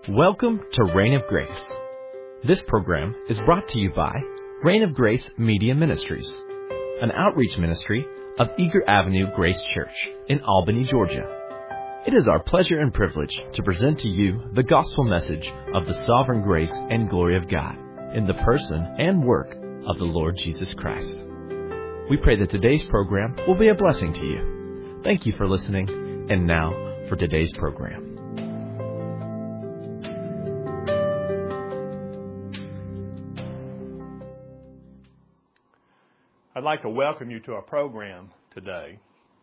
Welcome to Reign of Grace. This program is brought to you by Reign of Grace Media Ministries, an outreach ministry of Eager Avenue Grace Church in Albany, Georgia. It is our pleasure and privilege to present to you the gospel message of the sovereign grace and glory of God in the person and work of the Lord Jesus Christ. We pray that today's program will be a blessing to you. Thank you for listening, and now for today's program. I'd like to welcome you to our program today.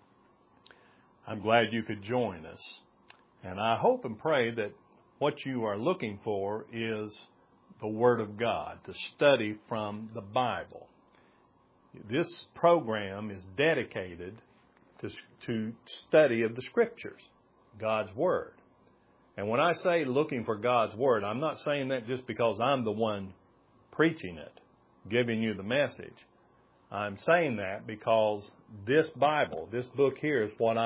I'm glad you could join us. And I hope and pray that what you are looking for is the Word of God, to study from the Bible. This program is dedicated to study of the Scriptures, God's Word. And when I say looking for God's Word, I'm not saying that just because I'm the one preaching it, giving you the message. I'm saying that because this Bible, this book here, is what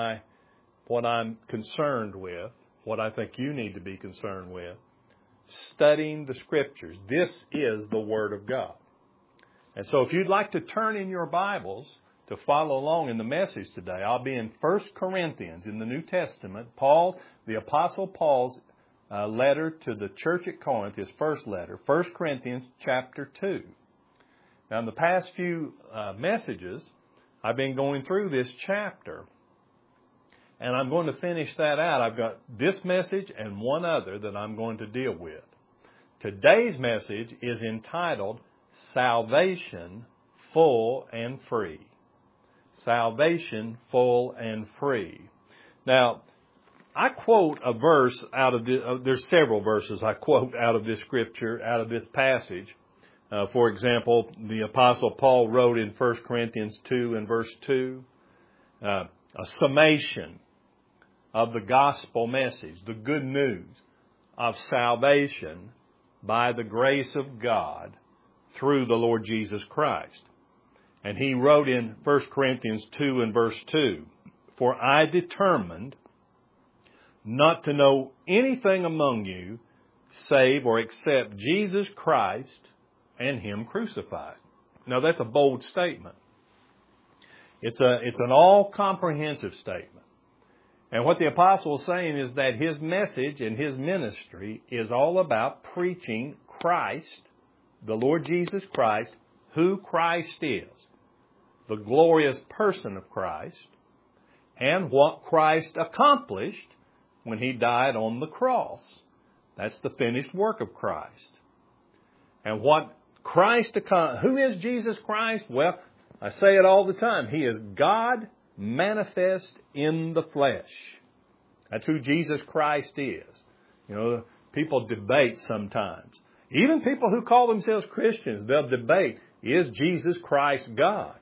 I'm concerned with, what I think you need to be concerned with, studying the Scriptures. This is the Word of God. And so if you'd like to turn in your Bibles to follow along in the message today, I'll be in 1 Corinthians in the New Testament. The Apostle Paul's letter to the church at Corinth, his first letter, 1 Corinthians chapter 2. Now, in the past few messages, I've been going through this chapter, and I'm going to finish that out. I've got this message and one other that I'm going to deal with. Today's message is entitled, Salvation Full and Free. Salvation Full and Free. Now, I quote a verse out of there's several verses I quote out of this scripture, out of this passage. For example, the Apostle Paul wrote in 1 Corinthians 2 and verse 2, a summation of the gospel message, the good news of salvation by the grace of God through the Lord Jesus Christ. And he wrote in 1 Corinthians 2 and verse 2, "For I determined not to know anything among you save or except Jesus Christ and Him crucified." Now that's a bold statement. It's an all-comprehensive statement. And what the apostle is saying is that his message and his ministry is all about preaching Christ, the Lord Jesus Christ, who Christ is, the glorious person of Christ, and what Christ accomplished when He died on the cross. That's the finished work of Christ. And what Christ, who is Jesus Christ? Well, I say it all the time. He is God manifest in the flesh. That's who Jesus Christ is. You know, people debate sometimes. Even people who call themselves Christians, they'll debate, is Jesus Christ God?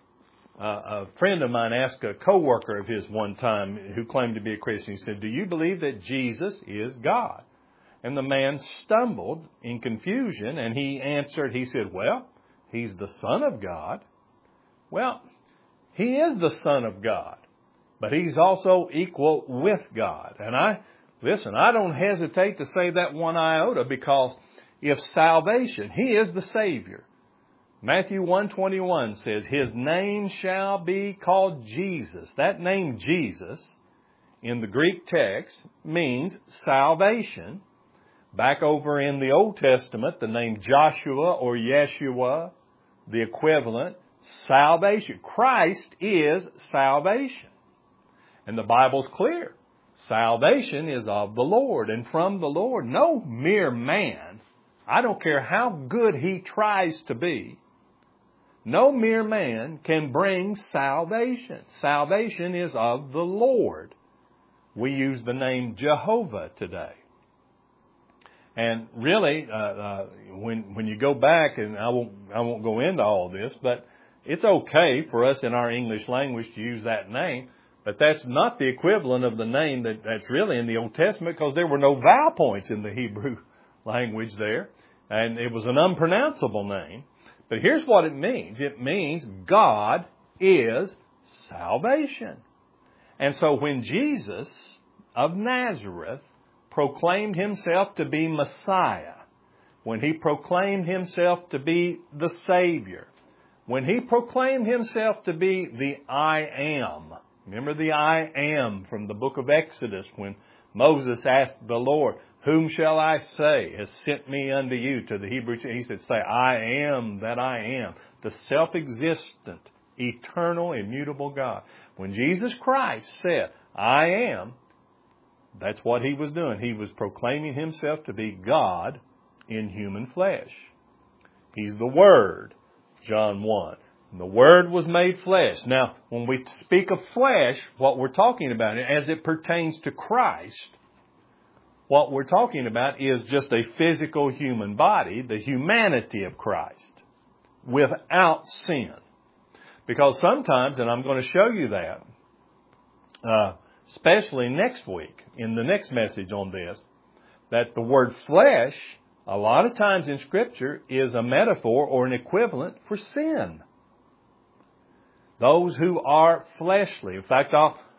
A friend of mine asked a coworker of his one time who claimed to be a Christian, he said, "Do you believe that Jesus is God?" And the man stumbled in confusion, and he answered, he said, "Well, He's the Son of God." Well, He is the Son of God, but He's also equal with God. And I don't hesitate to say that one iota, because if salvation, He is the Savior. Matthew 1:21 says, "His name shall be called Jesus." That name Jesus in the Greek text means salvation. Back over in the Old Testament, the name Joshua or Yeshua, the equivalent, salvation. Christ is salvation. And the Bible's clear. Salvation is of the Lord and from the Lord. No mere man, I don't care how good he tries to be, no mere man can bring salvation. Salvation is of the Lord. We use the name Jehovah today. And really, when you go back, and I won't go into all this, but it's okay for us in our English language to use that name, but that's not the equivalent of the name that's really in the Old Testament, because there were no vowel points in the Hebrew language there, and it was an unpronounceable name. But here's what it means. It means God is salvation. And so when Jesus of Nazareth proclaimed himself to be Messiah, when he proclaimed himself to be the Savior, when he proclaimed himself to be the I Am. Remember the I Am from the book of Exodus when Moses asked the Lord, whom shall I say has sent me unto you? To the Hebrew, he said, say, I am that I am. The self-existent, eternal, immutable God. When Jesus Christ said, I am, that's what he was doing. He was proclaiming himself to be God in human flesh. He's the Word, John 1. And the Word was made flesh. Now, when we speak of flesh, what we're talking about, as it pertains to Christ, what we're talking about is just a physical human body, the humanity of Christ, without sin. Because sometimes, and I'm going to show you that, especially next week, in the next message on this, that the word flesh, a lot of times in Scripture, is a metaphor or an equivalent for sin. Those who are fleshly. In fact,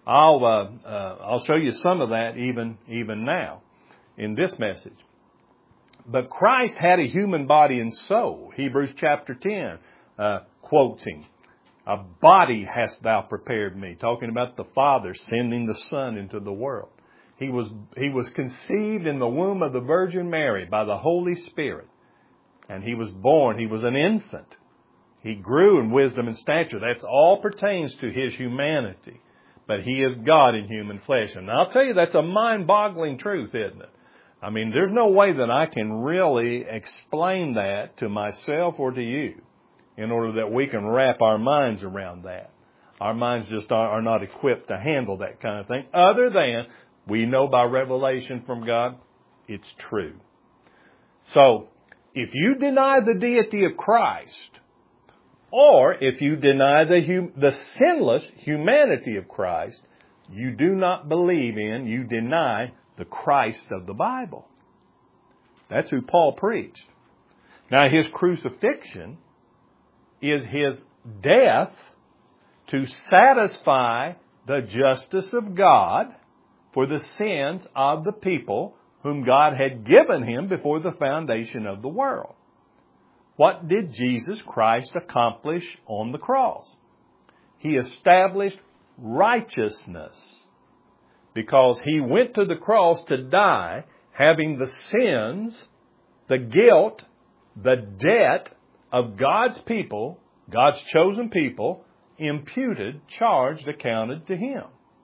I'll show you some of that even now in this message. But Christ had a human body and soul. Hebrews chapter 10 quotes him. A body hast thou prepared me. Talking about the Father sending the Son into the world. He was conceived in the womb of the Virgin Mary by the Holy Spirit. And he was born. He was an infant. He grew in wisdom and stature. That's all pertains to his humanity. But he is God in human flesh. And I'll tell you, that's a mind-boggling truth, isn't it? I mean, there's no way that I can really explain that to myself or to you in order that we can wrap our minds around that. Our minds just are not equipped to handle that kind of thing, other than we know by revelation from God, it's true. So, if you deny the deity of Christ, or if you deny the sinless humanity of Christ, you do not believe in, you deny the Christ of the Bible. That's who Paul preached. Now, his crucifixion is his death to satisfy the justice of God for the sins of the people whom God had given him before the foundation of the world. What did Jesus Christ accomplish on the cross? He established righteousness because he went to the cross to die, having the sins, the guilt, the debt of God's people, God's chosen people, imputed, charged, accounted to him.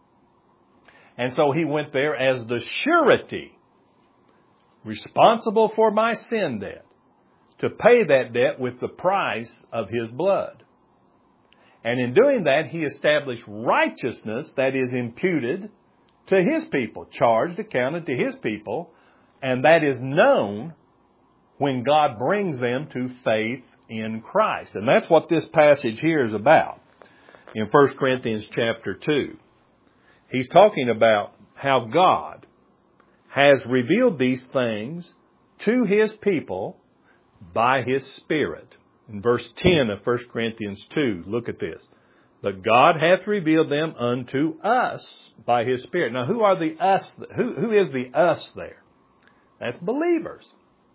And so he went there as the surety, responsible for my sin debt, to pay that debt with the price of his blood. And in doing that, he established righteousness that is imputed to his people, charged, accounted to his people, and that is known when God brings them to faith in Christ. And that's what this passage here is about in 1 Corinthians chapter 2. He's talking about how God has revealed these things to his people by his Spirit. In verse 10 of 1 Corinthians 2, look at this. But God hath revealed them unto us by his Spirit. Now, who are the us? Who is the us there? That's believers.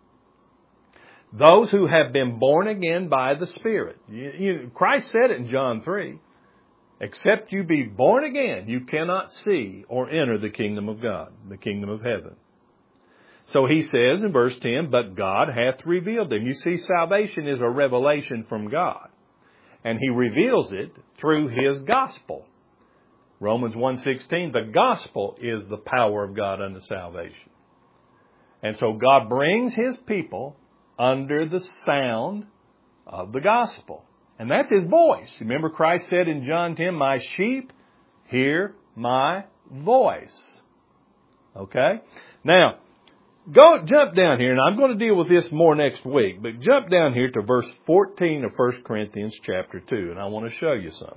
Those who have been born again by the Spirit. Christ said it in John 3. Except you be born again, you cannot see or enter the kingdom of God, the kingdom of heaven. So he says in verse 10, but God hath revealed them. You see, salvation is a revelation from God. And he reveals it through his gospel. Romans 1:16, the gospel is the power of God unto salvation. And so God brings his people under the sound of the gospel. And that's his voice. Remember Christ said in John 10, my sheep hear my voice. Okay? Now, jump down here, and I'm going to deal with this more next week, but jump down here to verse 14 of 1 Corinthians chapter 2, and I want to show you something.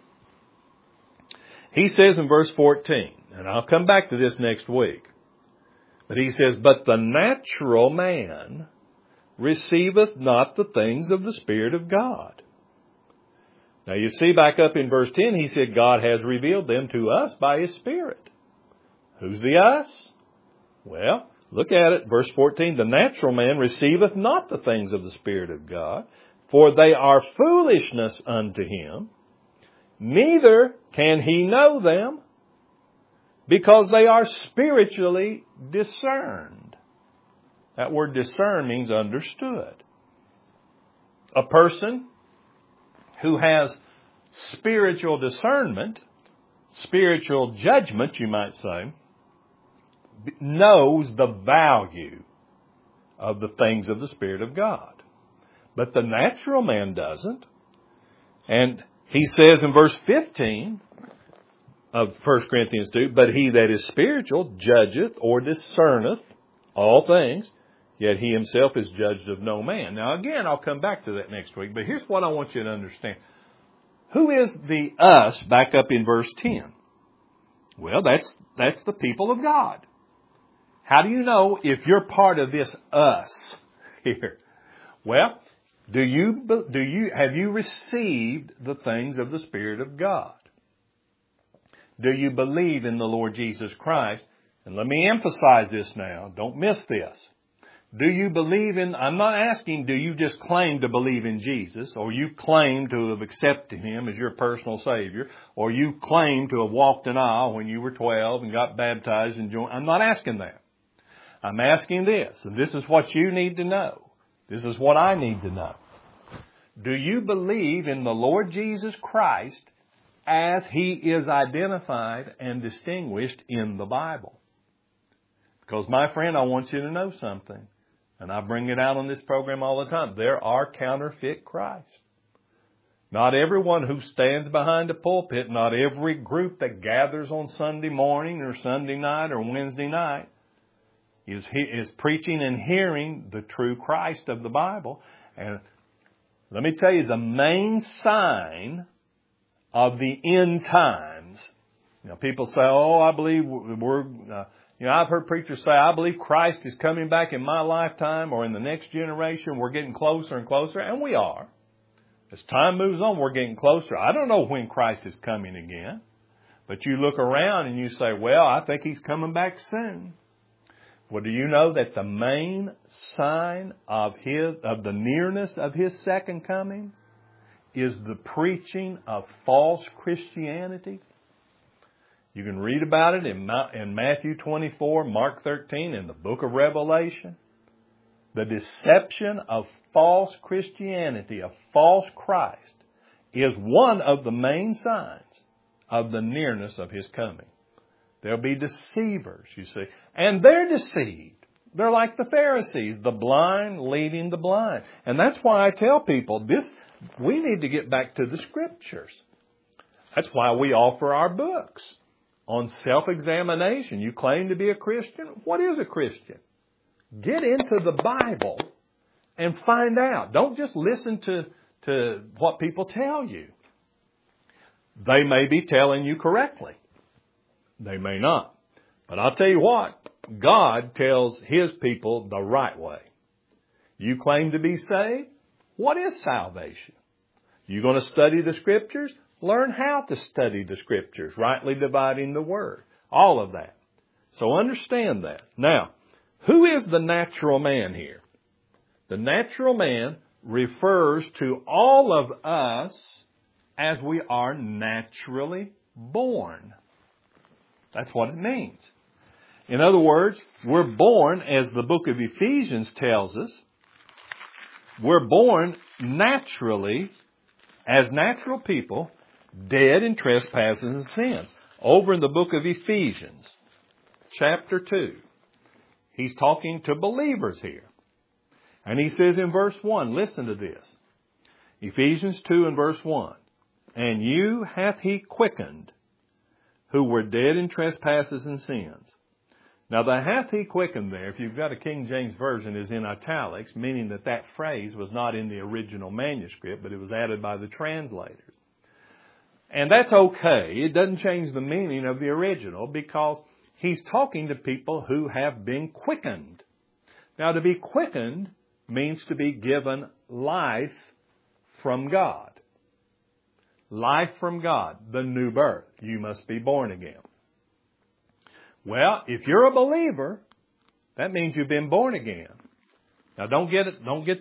He says in verse 14, and I'll come back to this next week, but he says, but the natural man receiveth not the things of the Spirit of God. Now you see back up in verse 10, he said God has revealed them to us by his Spirit. Who's the us? Well, look at it, verse 14. The natural man receiveth not the things of the Spirit of God, for they are foolishness unto him. Neither can he know them, because they are spiritually discerned. That word discern means understood. A person who has spiritual discernment, spiritual judgment, you might say, knows the value of the things of the Spirit of God. But the natural man doesn't. And he says in verse 15 of 1 Corinthians 2, but he that is spiritual judgeth or discerneth all things, yet he himself is judged of no man. Now again, I'll come back to that next week, but here's what I want you to understand. Who is the us back up in verse 10? Well, that's the people of God. How do you know if you're part of this us here? Well, have you received the things of the Spirit of God? Do you believe in the Lord Jesus Christ? And let me emphasize this now. Don't miss this. Do you believe in, I'm not asking, do you just claim to believe in Jesus, or you claim to have accepted Him as your personal Savior, or you claim to have walked an aisle when you were 12 and got baptized and joined? I'm not asking that. I'm asking this, and this is what you need to know. This is what I need to know. Do you believe in the Lord Jesus Christ as He is identified and distinguished in the Bible? Because, my friend, I want you to know something. And I bring it out on this program all the time. There are counterfeit Christ. Not everyone who stands behind a pulpit, not every group that gathers on Sunday morning or Sunday night or Wednesday night is preaching and hearing the true Christ of the Bible. And let me tell you, the main sign of the end times, people say, oh, I believe I've heard preachers say, I believe Christ is coming back in my lifetime or in the next generation. We're getting closer and closer, and we are. As time moves on, we're getting closer. I don't know when Christ is coming again, but you look around and you say, well, I think He's coming back soon. Well, do you know that the main sign of the nearness of His second coming is the preaching of false Christianity? You can read about it in Matthew 24, Mark 13, in the book of Revelation. The deception of false Christianity, of false Christ, is one of the main signs of the nearness of His coming. There'll be deceivers, you see. And they're deceived. They're like the Pharisees, the blind leading the blind. And that's why I tell people we need to get back to the Scriptures. That's why we offer our books on self-examination. You claim to be a Christian. What is a Christian? Get into the Bible and find out. Don't just listen to what people tell you. They may be telling you correctly. They may not. But I'll tell you what, God tells His people the right way. You claim to be saved? What is salvation? You going to study the Scriptures? Learn how to study the Scriptures, rightly dividing the Word. All of that. So understand that. Now, who is the natural man here? The natural man refers to all of us as we are naturally born. That's what it means. In other words, we're born, as the book of Ephesians tells us, we're born naturally, as natural people, dead in trespasses and sins. Over in the book of Ephesians, chapter 2, he's talking to believers here. And he says in verse 1, listen to this. Ephesians 2 and verse 1. And you hath He quickened, who were dead in trespasses and sins. Now, the hath He quickened there, if you've got a King James Version, is in italics, meaning that phrase was not in the original manuscript, but it was added by the translators. And that's okay. It doesn't change the meaning of the original, because he's talking to people who have been quickened. Now, to be quickened means to be given life from God. Life from God, the new birth. You must be born again. Well, if you're a believer, That means you've been born again. Now don't get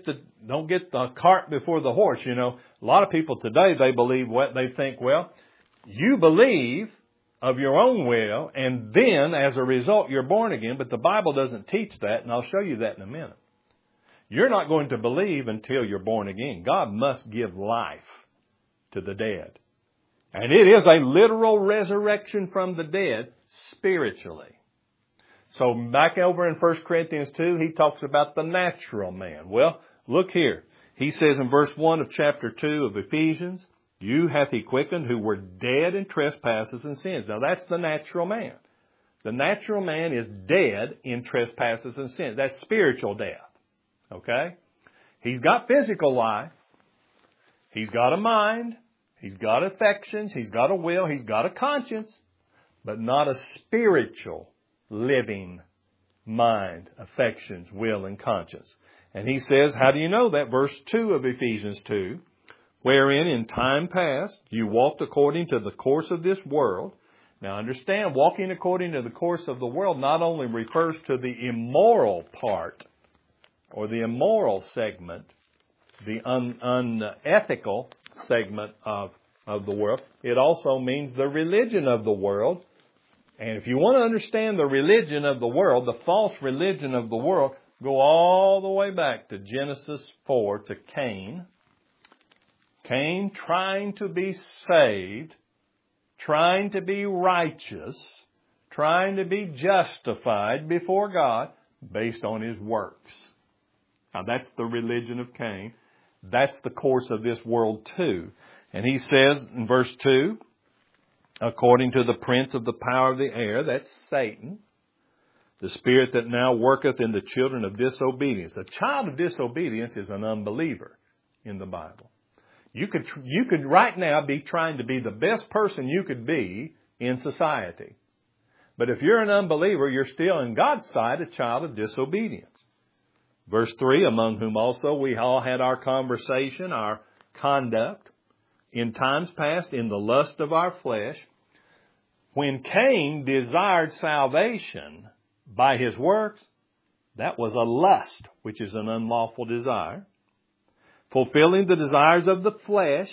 the cart before the horse. You know, a lot of people today, they think, well, you believe of your own will, and then as a result you're born again, but the Bible doesn't teach that, and I'll show you that in a minute. You're not going to believe until you're born again. God must give life to the dead. And it is a literal resurrection from the dead spiritually. So back over in 1 Corinthians 2, he talks about the natural man. Well, look here. He says in verse 1 of chapter 2 of Ephesians, you hath he quickened who were dead in trespasses and sins. Now that's the natural man. The natural man is dead in trespasses and sins. That's spiritual death. Okay? He's got physical life. He's got a mind. He's got affections. He's got a will. He's got a conscience. But not a spiritual living mind, affections, will, and conscience. And he says, how do you know that? Verse 2 of Ephesians 2, wherein in time past you walked according to the course of this world. Now understand, walking according to the course of the world not only refers to the immoral part or the immoral segment, the unethical segment of the world. It also means the religion of the world. And if you want to understand the religion of the world, the false religion of the world, go all the way back to Genesis 4 to Cain. Cain trying to be saved, trying to be righteous, trying to be justified before God based on his works. Now that's the religion of Cain. That's the course of this world too. And he says in verse 2, according to the prince of the power of the air, that's Satan, the spirit that now worketh in the children of disobedience. The child of disobedience is an unbeliever in the Bible. You could right now be trying to be the best person you could be in society. But if you're an unbeliever, you're still in God's sight a child of disobedience. Verse 3, among whom also we all had our conversation, our conduct, in times past in the lust of our flesh, when Cain desired salvation by his works, that was a lust, which is an unlawful desire, fulfilling the desires of the flesh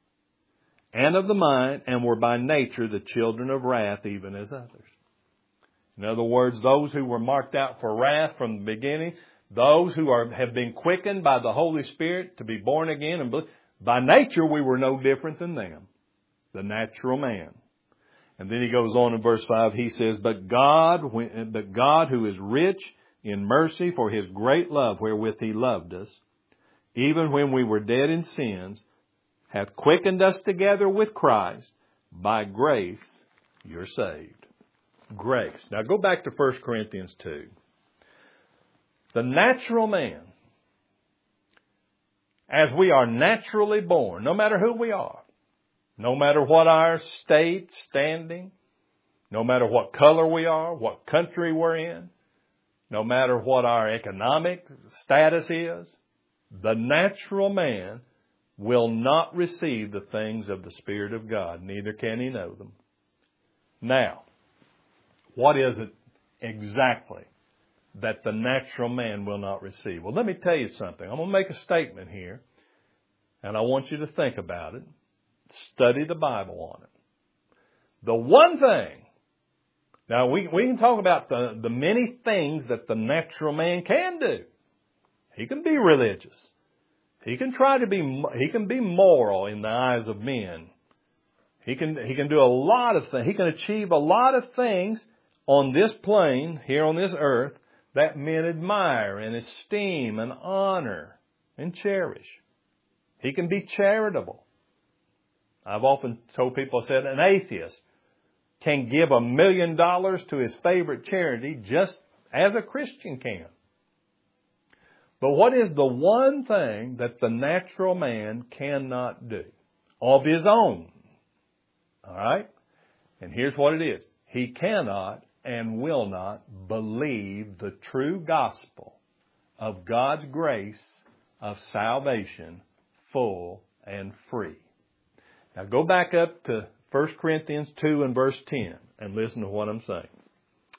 and of the mind, and were by nature the children of wrath, even as others. In other words, those who were marked out for wrath from the beginning, those who have been quickened by the Holy Spirit to be born again, and by nature we were no different than them, the natural man. And then he goes on in verse 5, he says, But God who is rich in mercy for his great love wherewith he loved us, even when we were dead in sins, hath quickened us together with Christ. By grace you're saved. Grace. Now go back to 1 Corinthians 2. The natural man, as we are naturally born, no matter who we are, no matter what our state, standing, no matter what color we are, what country we're in, no matter what our economic status is, the natural man will not receive the things of the Spirit of God, neither can he know them. Now, what is it exactly that the natural man will not receive? Well, let me tell you something. I'm going to make a statement here, and I want you to think about it. Study the Bible on it. The one thing, now we can talk about the many things that the natural man can do. He can be religious. He can be moral in the eyes of men. He can do a lot of things. He can achieve a lot of things on this plane, here on this earth, that men admire and esteem and honor and cherish. He can be charitable. I've often told people, I said, an atheist can give $1 million to his favorite charity just as a Christian can. But what is the one thing that the natural man cannot do of his own? All right? And here's what it is. He cannot and will not believe the true gospel of God's grace of salvation, full and free. Now go back up to 1 Corinthians 2 and verse 10 and listen to what I'm saying.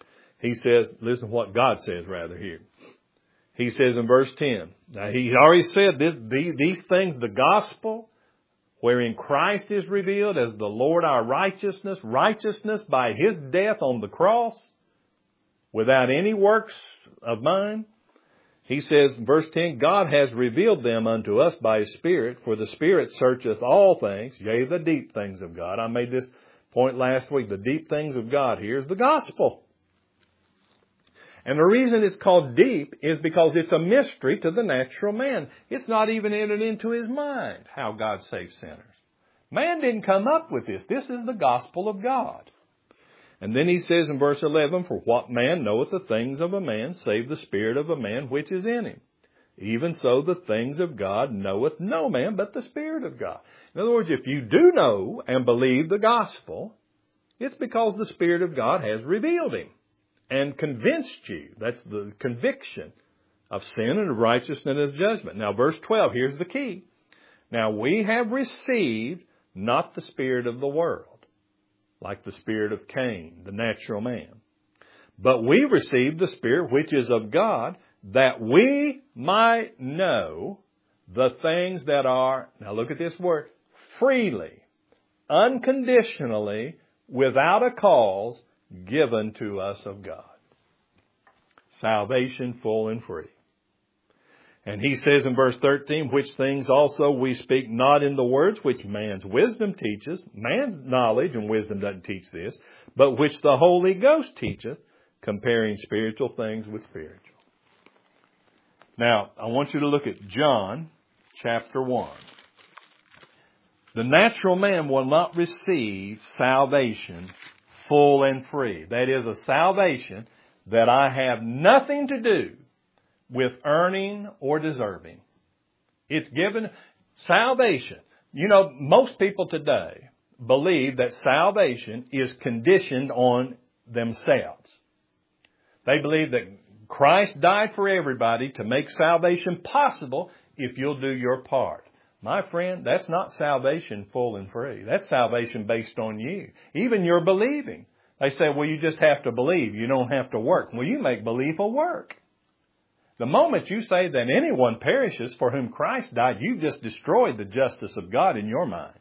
he says, listen to what God says rather here. He says in verse 10, now he already said these things, the gospel, wherein Christ is revealed as the Lord our righteousness by His death on the cross, without any works of mine. He says, verse 10, God has revealed them unto us by His Spirit, for the Spirit searcheth all things, yea, the deep things of God. I made this point last week. The deep things of God here is the gospel. And the reason it's called deep is because it's a mystery to the natural man. It's not even entered into his mind how God saves sinners. Man didn't come up with this. This is the gospel of God. And then he says in verse 11, for what man knoweth the things of a man, save the spirit of a man which is in him? Even so the things of God knoweth no man but the Spirit of God. In other words, if you do know and believe the gospel, it's because the Spirit of God has revealed Him and convinced you. That's the conviction of sin and of righteousness and of judgment. Now, verse 12, here's the key. Now, we have received not the spirit of the world, like the spirit of Cain, the natural man, but we received the Spirit which is of God, that we might know the things that are, now look at this word, freely, unconditionally, without a cause, given to us of God. Salvation full and free. And he says in verse 13, which things also we speak not in the words which man's wisdom teaches. Man's knowledge and wisdom doesn't teach this, but which the Holy Ghost teacheth, comparing spiritual things with spiritual. Now, I want you to look at John chapter 1. The natural man will not receive salvation full and free. That is a salvation that I have nothing to do with earning or deserving. It's given salvation. You know, most people today believe that salvation is conditioned on themselves. They believe that Christ died for everybody to make salvation possible if you'll do your part. My friend, that's not salvation full and free. That's salvation based on you. Even your believing. They say, well, you just have to believe. You don't have to work. Well, you make belief a work. The moment you say that anyone perishes for whom Christ died, you've just destroyed the justice of God in your mind.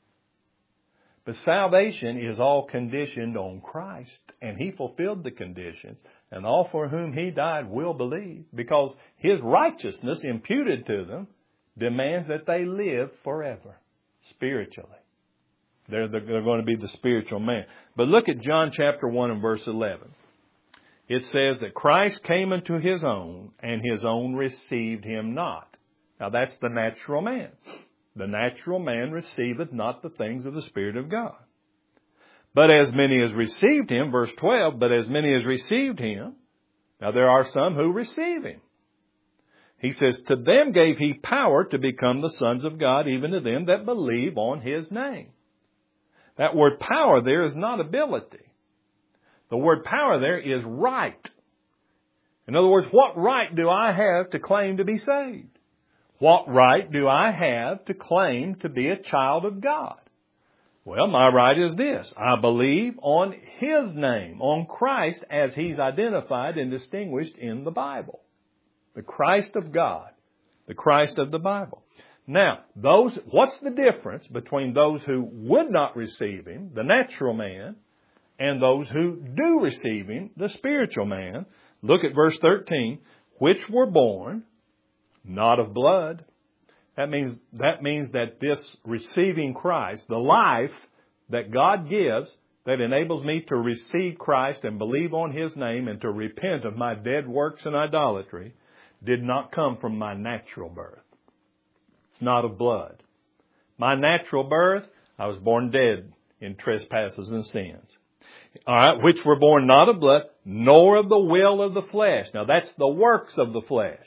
But salvation is all conditioned on Christ, and He fulfilled the conditions, and all for whom He died will believe, because His righteousness imputed to them demands that they live forever, spiritually. They're going to be the spiritual man. But look at John chapter 1 and verse 11. It says that Christ came unto His own, and His own received Him not. Now that's the natural man. The natural man receiveth not the things of the Spirit of God. But as many as received Him, verse 12, but as many as received Him, now there are some who receive Him. He says, to them gave He power to become the sons of God, even to them that believe on His name. That word power there is not ability. The word power there is right. In other words, what right do I have to claim to be saved? What right do I have to claim to be a child of God? Well, my right is this. I believe on His name, on Christ as He's identified and distinguished in the Bible. The Christ of God, the Christ of the Bible. Now, what's the difference between those who would not receive Him, the natural man, and those who do receive Him, the spiritual man? Look at verse 13. Which were born not of blood. That means that this receiving Christ, the life that God gives that enables me to receive Christ and believe on His name and to repent of my dead works and idolatry, did not come from my natural birth. It's not of blood. My natural birth, I was born dead in trespasses and sins. All right, which were born not of blood, nor of the will of the flesh. Now that's the works of the flesh.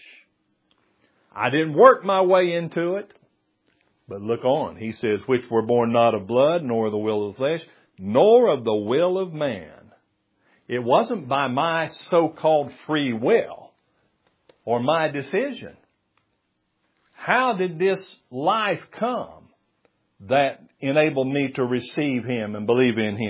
I didn't work my way into it. But look on. He says, which were born not of blood, nor of the will of the flesh, nor of the will of man. It wasn't by my so-called free will or my decision. How did this life come that enabled me to receive Him and believe in Him?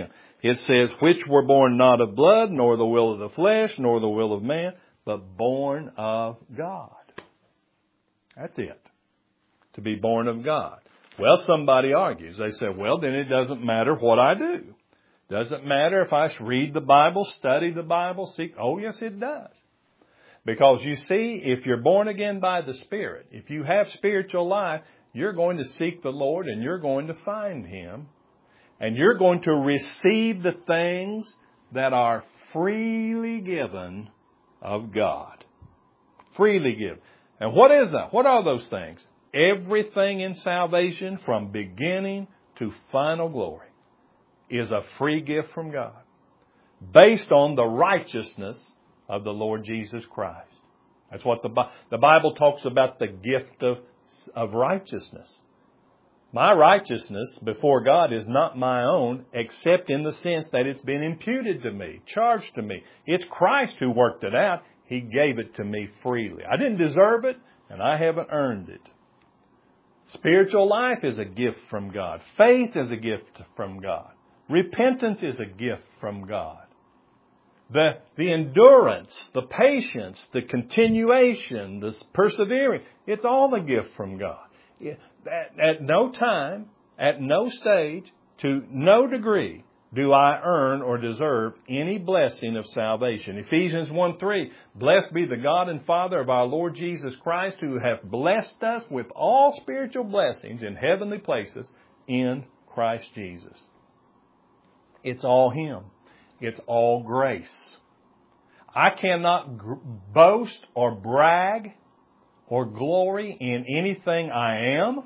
it says, which were born not of blood, nor the will of the flesh, nor the will of man, but born of God. That's it. To be born of God. Well, somebody argues. They say, well, then it doesn't matter what I do. Doesn't matter if I read the Bible, study the Bible, seek. Oh, yes, it does. Because you see, if you're born again by the Spirit, if you have spiritual life, you're going to seek the Lord and you're going to find Him. And you're going to receive the things that are freely given of God. Freely given. And what is that? What are those things? Everything in salvation from beginning to final glory is a free gift from God based on the righteousness of the Lord Jesus Christ. That's what the Bible talks about, the gift of righteousness. My righteousness before God is not my own, except in the sense that it's been imputed to me, charged to me. It's Christ who worked it out. He gave it to me freely. I didn't deserve it, and I haven't earned it. Spiritual life is a gift from God. Faith is a gift from God. Repentance is a gift from God. The endurance, the patience, the continuation, the persevering, it's all a gift from God. At no time, at no stage, to no degree do I earn or deserve any blessing of salvation. Ephesians 1:3, blessed be the God and Father of our Lord Jesus Christ, who hath blessed us with all spiritual blessings in heavenly places in Christ Jesus. It's all Him. It's all grace. I cannot boast or brag or glory in anything I am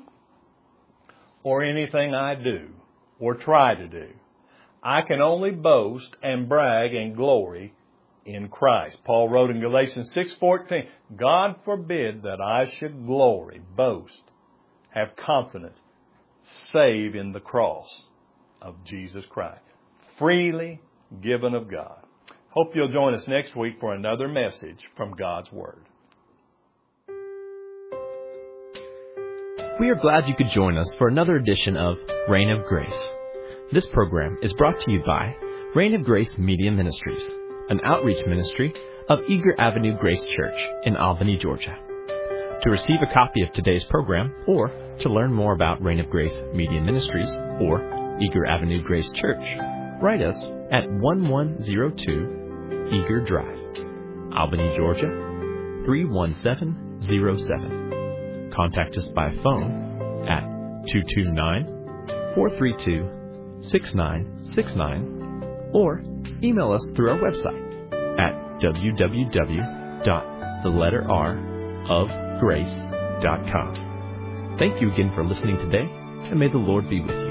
or anything I do or try to do. I can only boast and brag and glory in Christ. Paul wrote in Galatians 6:14, God forbid that I should glory, boast, have confidence, save in the cross of Jesus Christ. Freely given of God. Hope you'll join us next week for another message from God's Word. We are glad you could join us for another edition of Reign of Grace. This program is brought to you by Reign of Grace Media Ministries, an outreach ministry of Eager Avenue Grace Church in Albany, Georgia. To receive a copy of today's program or to learn more about Reign of Grace Media Ministries or Eager Avenue Grace Church, write us at 1102 Eager Drive, Albany, Georgia 31707. Contact us by phone at 229-432-6969 or email us through our website at www.theletterrofgrace.com. Thank you again for listening today, and may the Lord be with you.